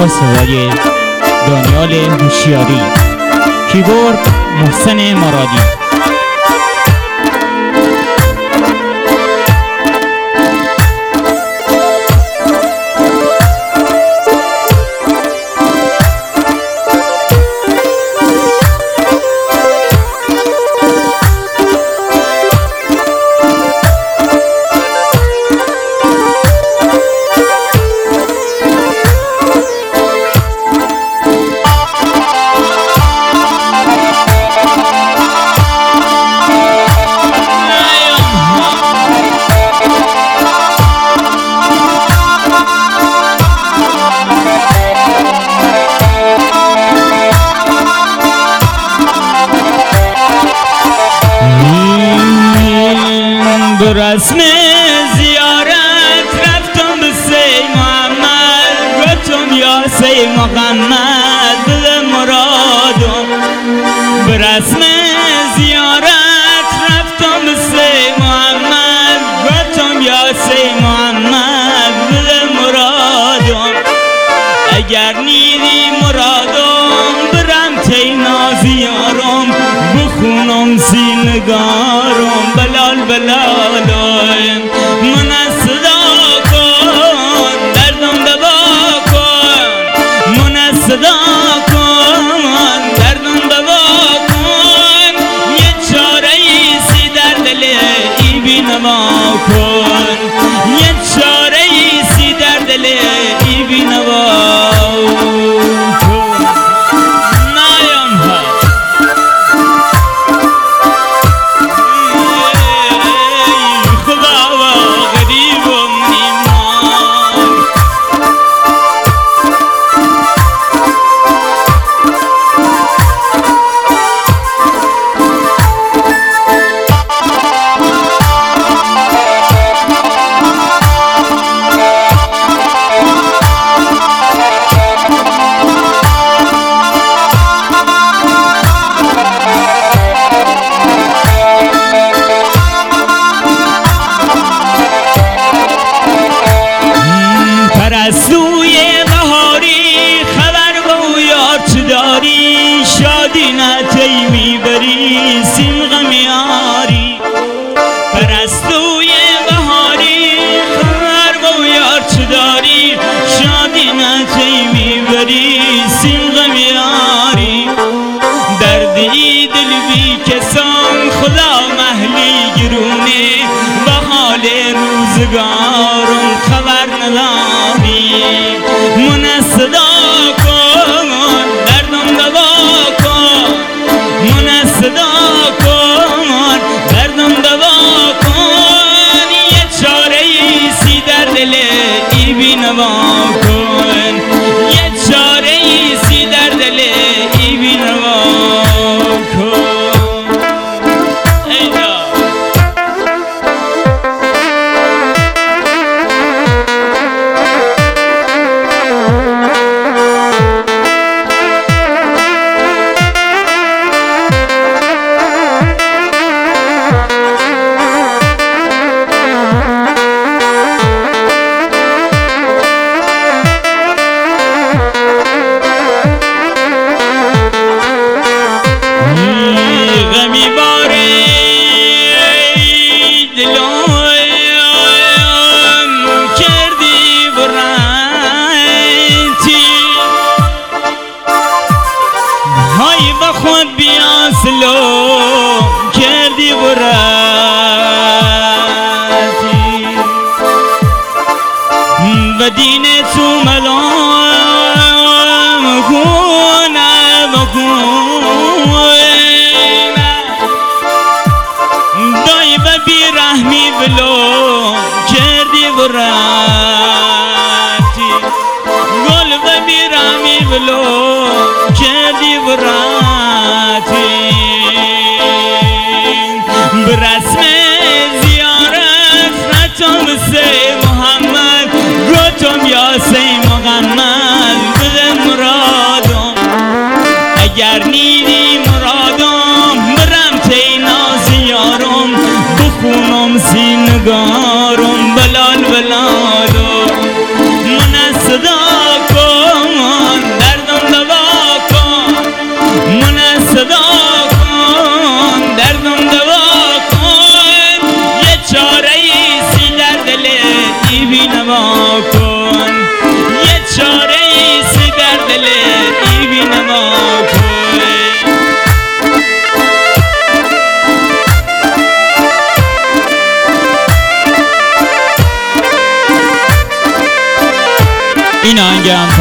صدای دانیال هوشیاری، کیبورد محسن مرادی. رسم زیارت رفتم به سی محمد، گفتم یا سی محمد دل مرادم. به رسم زیارت رفتم به سی محمد، گفتم یا سی محمد دل مرادم. اگر نیری مرادم برم تینا زیارم، بخونم سینگارم بلال بلالم. من صدا کن دردم دوا کن، من صدا کن دردم دوا کن. یه چاره ایسی در دل ای بی نوا کن، یه چاره ایسی در دل ای بی نوا کن. پرستوی بهاری خبر با یار چه داری، شادی نتی میبری سیم غم یاری. پرستوی بهاری خبر با یار چه داری، شادی نتی میبری سیم غم یاری. دردی دل بی کسان خدا محلی گرونه، به حال روزگارم خبر نداری. من صدا کن دردم دوا کن، من صدا کن دردم دوا کن. یه چاره ایسی در دل ای بی نوا کن، یه چاره ایسی در دل ای بی نوا کن. خود بیاسلو کردی براتی، و دین تو ملام کنه بکنه، دای و بی رحمی بلو کردی براتی، گل و بی رحمی بلو کردی براتی. برسم زیارت رفتم به سی محمد، گفتم یا سی محمد بده مرادم. اگر نیری مرادم برم تینا زیارم، بخونم سینگارم بلال بلالم. من صدا کن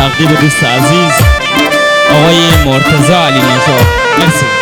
تقدیم دوست عزیز آقای مرتضی علی نژاد. مرسی.